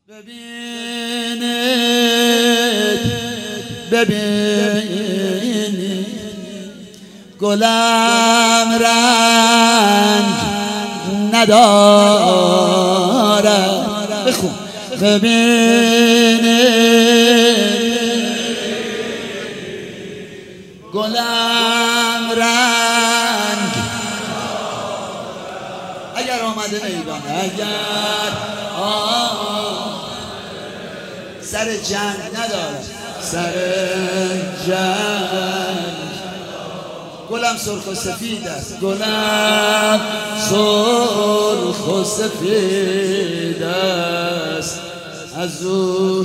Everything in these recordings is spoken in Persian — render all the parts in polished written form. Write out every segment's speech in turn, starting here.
ببینید گلم رنگ ندارد. بخون. ببینید گلم رنگ اگر آمده میدان، اگر سر جنگ ندارد، سر جنگ. گلم سرخ و سفید است، گلم سرخ و سفید است، از او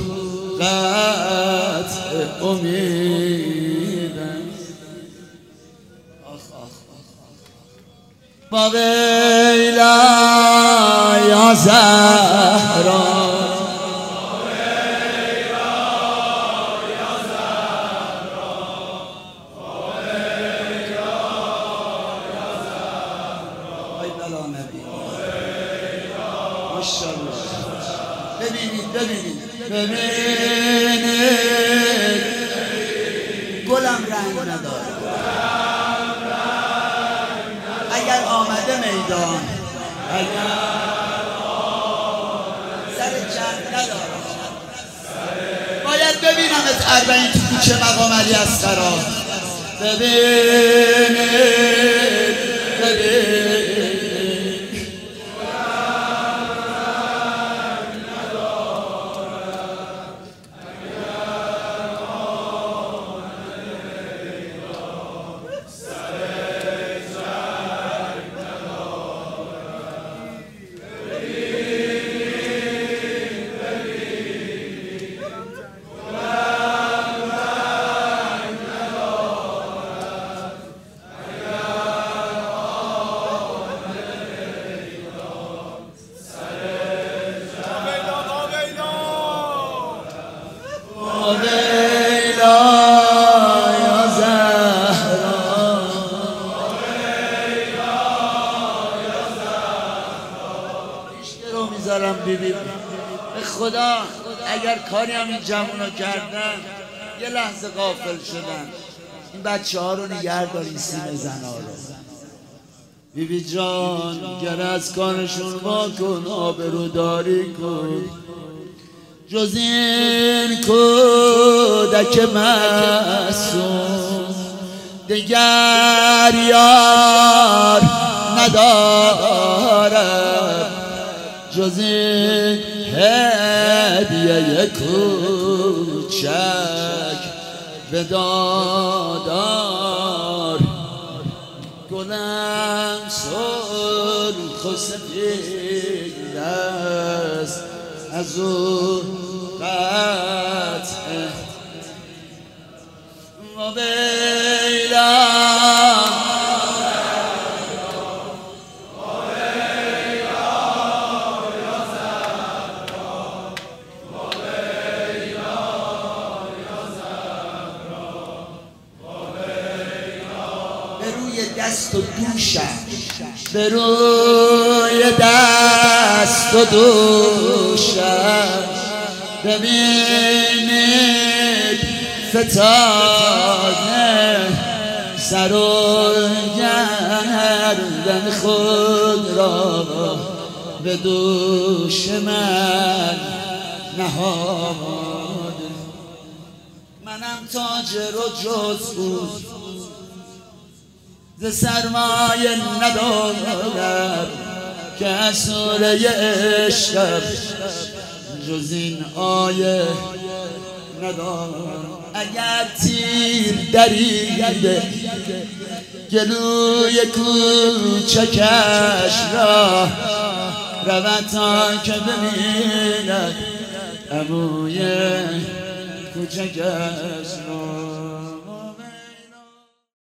قطع امید است. با ویلا یا زهرا، ببینید گلم رنگ ندارد، اگر آمده میدان، اگر سر جنگ ندارد. باید ببینمت اربعین تو کوچه مقام علی اصغرا. ببینید بیبی به خدا اگر کاری هم این جوونا کردن یه لحظه غافل شدن، این بچه ها رو نگه دارین، سینه زنا رو. بیبی جان گر از کارشون واکن، آبروداری کن، جز این کودک معصوم دگر یار ندارد، جز این هدیه کوچک به دادار. گلم سرخ و سفید است، از او قطع و ویلا دست و دوشم، به روی دست و دوشم. ببینید فتاده سر و گردن خود را به دوش من نهاد. منم تاجر و جز بود ز سرمایه ندارم، که از سوره عشق جز این آیه ندارم. اگر تیر دریده گلوی کوچکش را، رود تا که ببیند عموی کوچکش را.